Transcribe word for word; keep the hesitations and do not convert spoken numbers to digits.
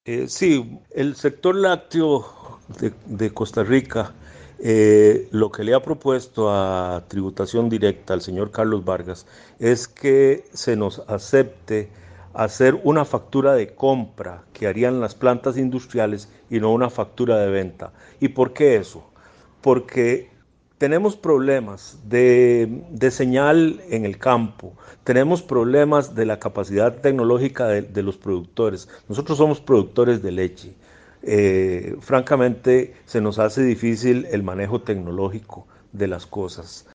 Eh, sí, el sector lácteo de, de Costa Rica, eh, lo que le ha propuesto a tributación directa al señor Carlos Vargas es que se nos acepte hacer una factura de compra que harían las plantas industriales y no una factura de venta. ¿Y por qué eso? Porque tenemos problemas de, de señal en el campo, tenemos problemas de la capacidad tecnológica de, de los productores. Nosotros somos productores de leche. Eh, francamente, se nos hace difícil el manejo tecnológico de las cosas.